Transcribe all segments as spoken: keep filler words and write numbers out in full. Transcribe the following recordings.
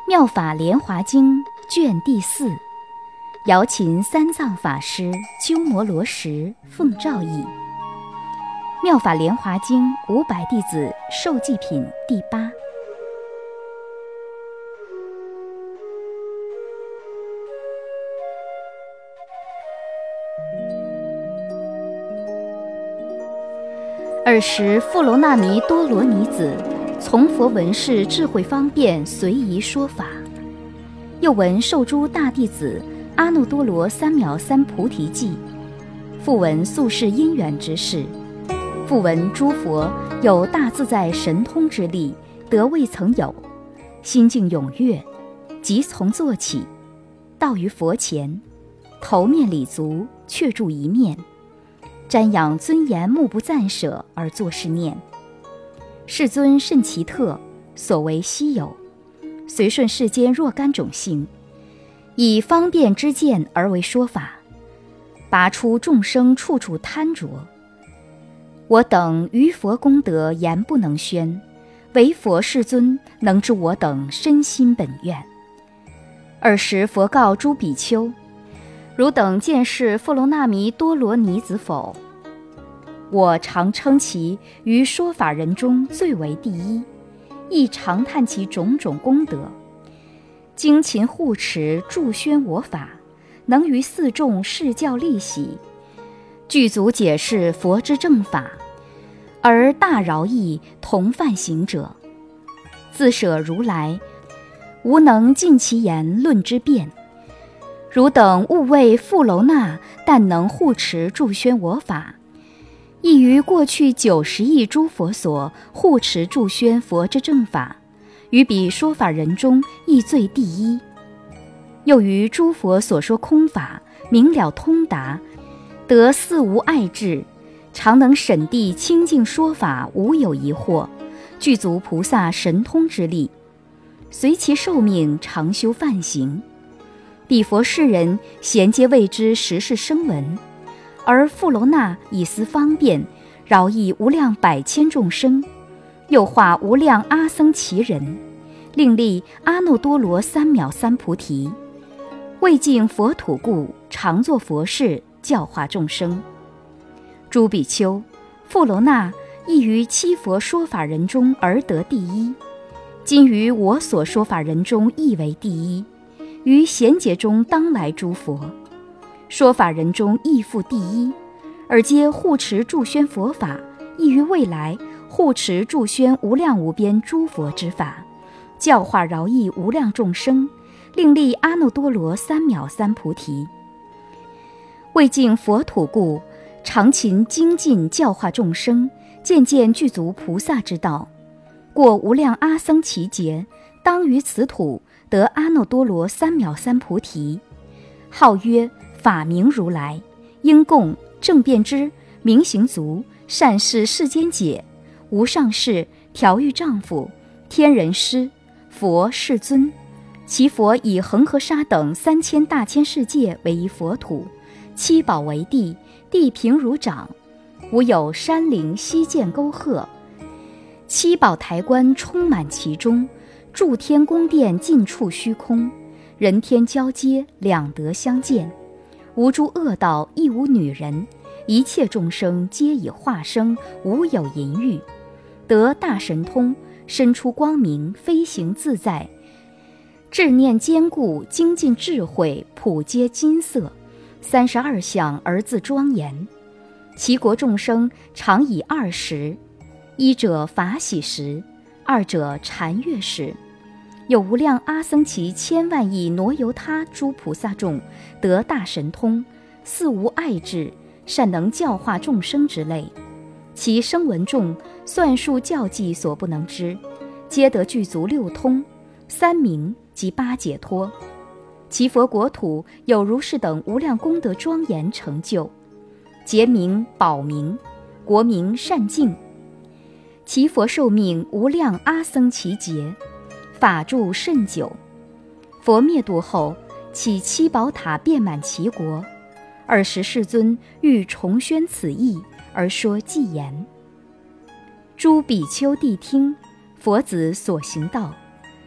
妙法莲华经卷第四，瑶琴三藏法师鸠摩罗什奉诏译。妙法莲华经五百弟子受记品第八。尔时富楼那弥多罗尼子从佛闻是智慧方便，随宜说法。又闻受诸大弟子阿耨多罗三藐三菩提记，复闻宿世因缘之事，复闻诸佛有大自在神通之力，得未曾有，心境踊跃，即从坐起，到于佛前，头面礼足，却住一面，瞻仰尊严，目不暂舍而作是念：世尊甚奇特，所为稀有，随顺世间若干种性，以方便之见而为说法，拔出众生处处贪着。我等于佛功德言不能宣，唯佛世尊能知我等身心本愿。尔时佛告诸比丘：汝等见是富楼那弥多罗尼子否？我常称其于说法人中最为第一，亦常叹其种种功德，精勤护持助宣我法，能于四众示教利喜，具足解释佛之正法，而大饶益同犯行者，自舍如来，无能尽其言论之辩。汝等勿谓富楼那但能护持助宣我法，亦于过去九十亿诸佛所护持助宣佛之正法，于彼说法人中亦最第一。又于诸佛所说空法明了通达，得四无碍智，常能审谛清净说法，无有疑惑，具足菩萨神通之力，随其寿命常修梵行。彼佛世人咸皆谓之实是声闻，而富楼那以斯方便，饶益无量百千众生，又化无量阿僧祇人，令立阿耨多罗三藐三菩提，未尽佛土故，常作佛事，教化众生。诸比丘，富楼那亦于七佛说法人中而得第一，今于我所说法人中亦为第一，于贤劫中当来诸佛说法人中亦复第一，而皆护持助宣佛法，亦于未来护持助宣无量无边诸佛之法，教化饶益无量众生，令立阿耨多罗三藐三菩提。未尽佛土故，常勤精进教化众生，渐渐具足菩萨之道，过无量阿僧祇劫，当于此土得阿耨多罗三藐三菩提，号曰法明如来，应供正遍知明行足，善事世间解，无上士调御丈夫，天人师，佛世尊。其佛以恒河沙等三千大千世界为一佛土，七宝为地，地平如掌，无有山陵溪涧沟壑，七宝台观充满其中，诸天宫殿尽处虚空，人天交接，两德相见，无诸恶道，亦无女人，一切众生皆以化生，无有淫欲，得大神通，身出光明，飞行自在，智念坚固，精进智慧，普皆金色，三十二相而自庄严。其国众生常以二时，一者法喜时，二者禅悦时。有无量阿僧祇千万亿挪由他诸菩萨众，得大神通，四无碍智，善能教化众生之类。其声闻众算数教计所不能知，皆得具足六通、三明及八解脱。其佛国土有如是等无量功德庄严成就，劫名宝名，国名善净。其佛寿命无量阿僧祇劫，法住甚久。佛灭度后，起七宝塔遍满其国。尔时世尊欲重宣此义，而说偈言：诸比丘谛听，佛子所行道，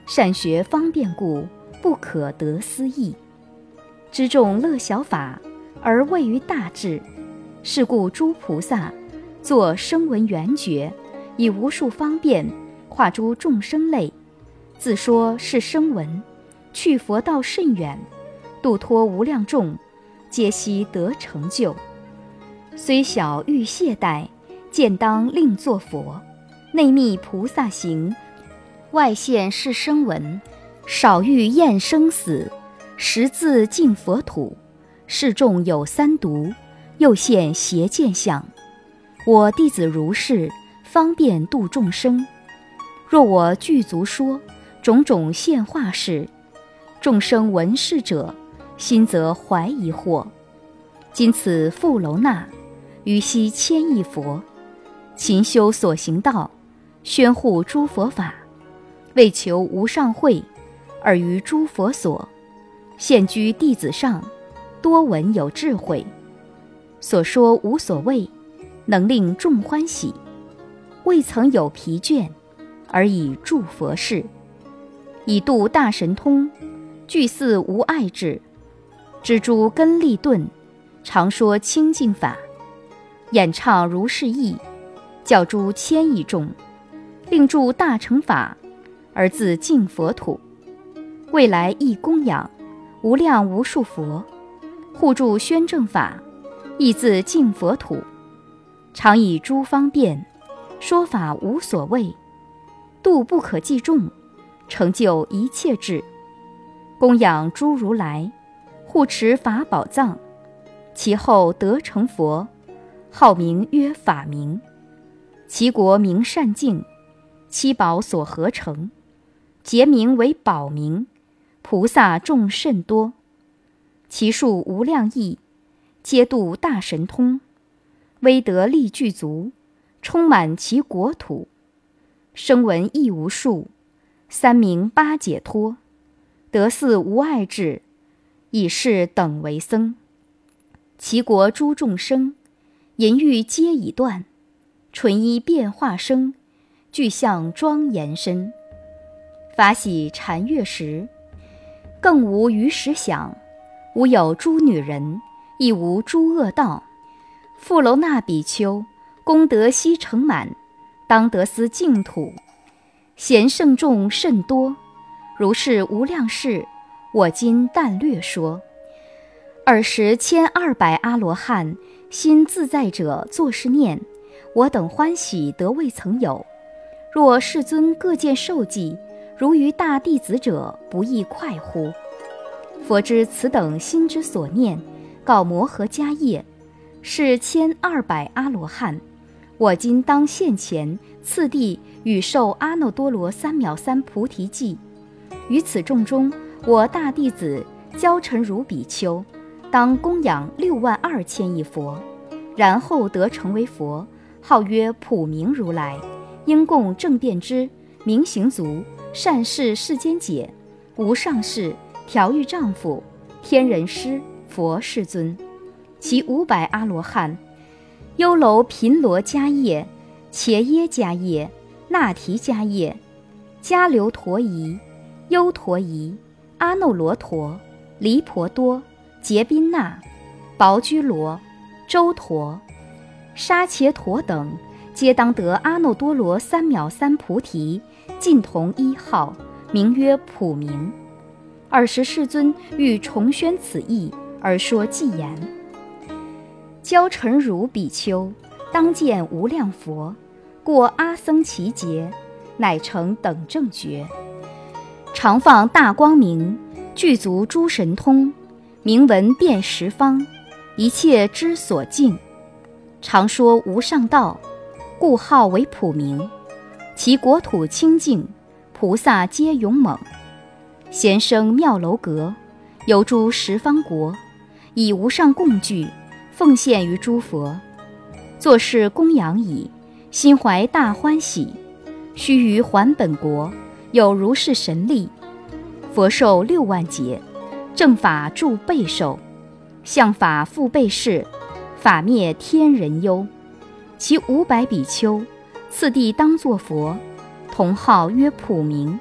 善学方便故，不可得思义。知众乐小法，而位于大智。是故诸菩萨作声闻缘觉，以无数方便化诸众生类，自说是声闻，去佛道甚远，度脱无量众，皆悉得成就。虽小欲懈怠，见当令作佛。内密菩萨行，外现是声闻。少欲厌生死，实自净佛土。示众有三毒，又现邪见相。我弟子如是，方便度众生。若我具足说，种种现化事，众生闻是者，心则怀疑惑。今此富楼那，于昔千亿佛，勤修所行道，宣护诸佛法，为求无上慧，而于诸佛所，现居弟子上，多闻有智慧，所说无所谓，能令众欢喜。未曾有疲倦，而以助佛事，以度大神通，具似无碍智。知诸根利钝，常说清净法，演唱如是义，教诸千亿众，令助大乘法，而自净佛土。未来亦供养无量无数佛，护助宣正法，亦自净佛土。常以诸方便说法无所谓，度不可计众，成就一切智。供养诸如来，护持法宝藏，其后得成佛，号名曰法明。其国名善净，七宝所合成，结名为宝明。菩萨众甚多，其数无量亿，皆度大神通，威德力具足，充满其国土。声闻亦无数，三明八解脱，得似无碍智，以是等为僧。其国诸众生，淫欲皆已断，纯衣变化生，具象庄严身。法喜禅悦时，更无余时想，无有诸女人，亦无诸恶道。富楼那比丘，功德悉成满，当得思净土。贤圣众甚多，如是无量事，我今但略说。尔时千二百阿罗汉，心自在者作是念：我等欢喜得未曾有。若世尊各见受记，如于大弟子者，不亦快乎？佛知此等心之所念，告摩诃迦叶：是千二百阿罗汉，我今当现前，次第与受阿耨多罗三藐三菩提记。于此众中，我大弟子憍陈如比丘，当供养六万二千亿佛，然后得成为佛，号曰普明如来。应供正遍知、明行足、善事世间解、无上士、调御丈夫、天人师、佛世尊。其五百阿罗汉：优楼频罗迦叶、伽耶迦叶、那提迦叶、迦留陀夷、优陀夷、阿耨罗陀、离婆多、结宾那、薄居罗、周陀、沙伽陀等，皆当得阿耨多罗三藐三菩提，尽同一号，名曰普明。尔时世尊欲重宣此义，而说偈言：憍陈如比丘，当见无量佛，过阿僧祇劫，乃成等正觉。常放大光明，具足诸神通，明闻遍十方，一切之所敬。常说无上道，故号为普明。其国土清净，菩萨皆勇猛。贤生妙楼阁，游诸十方国，以无上供具，奉献于诸佛。作是供养已，心怀大欢喜。须于还本国，有如是神力。佛寿六万劫，正法住备受，相法复备世，法灭天人忧。其五百比丘，次第当作佛，同号曰普明。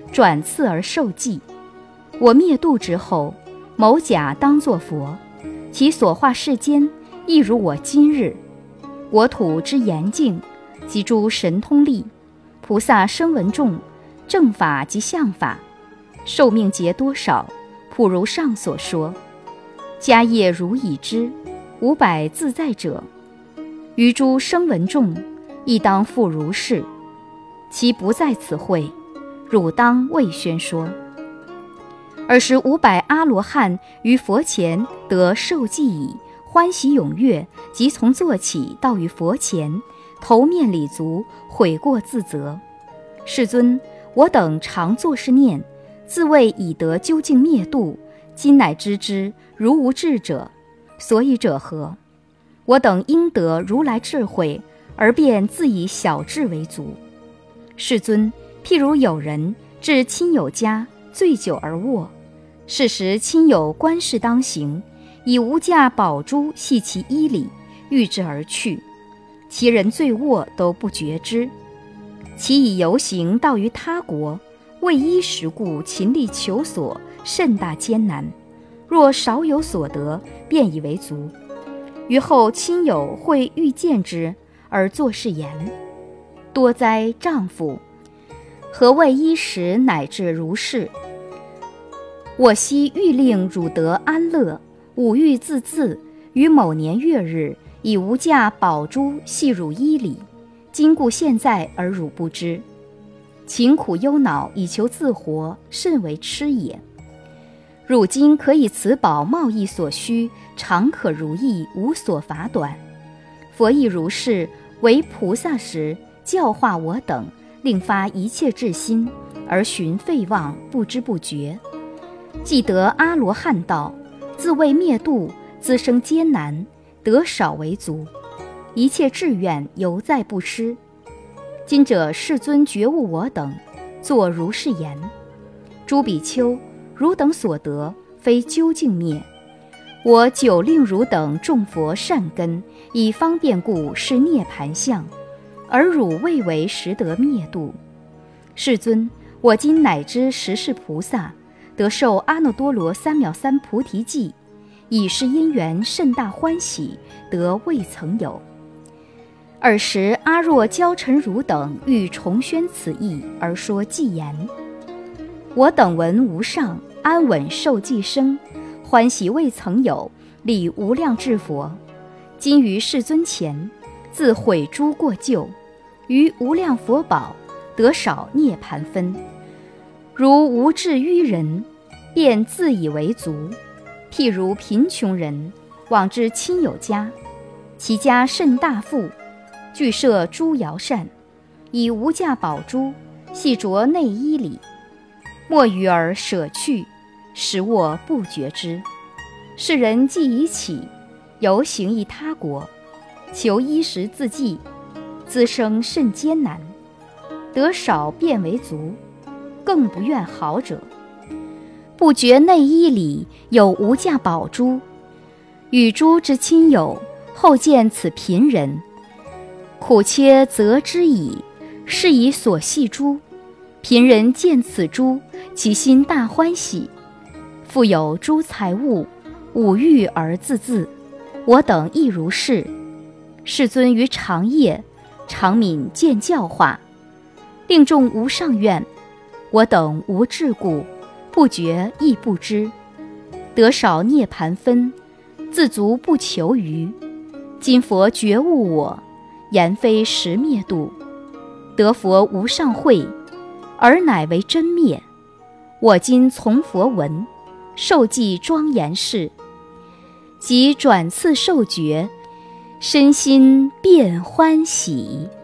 转次而受记。我灭度之后，某甲当作佛，其所化世间亦如我今日。我土之严净，及诸神通力，菩萨声闻众，正法及相法，寿命劫多少，普如上所说。家业如已知，五百自在者，于诸声闻众，亦当复如是。其不在此会，汝当未宣说。尔时五百阿罗汉于佛前得受记已，欢喜踊跃，即从坐起，到于佛前，头面礼足，悔过自责。世尊，我等常作是念，自谓已得究竟灭度，今乃知之，如无智者，所以者何？我等应得如来智慧，而便自以小智为足。世尊，譬如有人至亲友家，醉酒而卧，是时亲友观事当行，以无价宝珠系其衣里，欲之而去，其人醉卧都不觉知。其以游行到于他国，为衣食故，勤力求索，甚大艰难。若少有所得，便以为足。于后亲友会欲见之，而作是言：多哉丈夫，何谓衣食乃至如是？我昔欲令汝得安乐，五欲自恣，于某年月日，以无价宝珠系汝衣里，今故现在而汝不知。勤苦忧恼以求自活，甚为痴也。汝今可以此宝贸易所需，常可如意，无所乏短。佛亦如是，为菩萨时教化我等，令发一切智心，而寻废妄，不知不觉。既得阿罗汉道，自谓灭度，滋生艰难，得少为足，一切志愿犹在不失。今者世尊觉悟我等，作如是言：诸比丘，汝等所得，非究竟灭。我久令汝等种佛善根，以方便故，是涅盘相，而汝未为实得灭度。世尊，我今乃知实是菩萨，得受阿耨多罗三藐三菩提记，以是因缘甚大欢喜，得未曾有。尔时阿若教陈汝等欲重宣此意，而说偈言：我等闻无上安稳受记生，欢喜未曾有，礼无量智佛。今于世尊前，自悔诸过旧，于无量佛宝得少涅盘分。如无智愚人，便自以为足。譬如贫穷人往至亲友家，其家甚大富，具设诸肴膳，以无价宝珠系着内衣里，莫与而舍去，实卧不觉知。世人既已起，游行于他国，求衣食自济，滋生甚艰难，得少便为足，更不愿好者。不觉内衣里有无价宝珠，与诸之亲友后见此贫人，苦切责之矣，是以所系珠。贫人见此珠，其心大欢喜，复有诸财物，五欲而自恣。我等亦如是。世尊于长夜，常敏见教化，令众无上愿。我等无智故，不觉亦不知，得少涅盘分，自足不求余。今佛觉悟我，言非实灭度，得佛无上慧，而乃为真灭。我今从佛闻，受记庄严事，即转次受觉，身心便欢喜。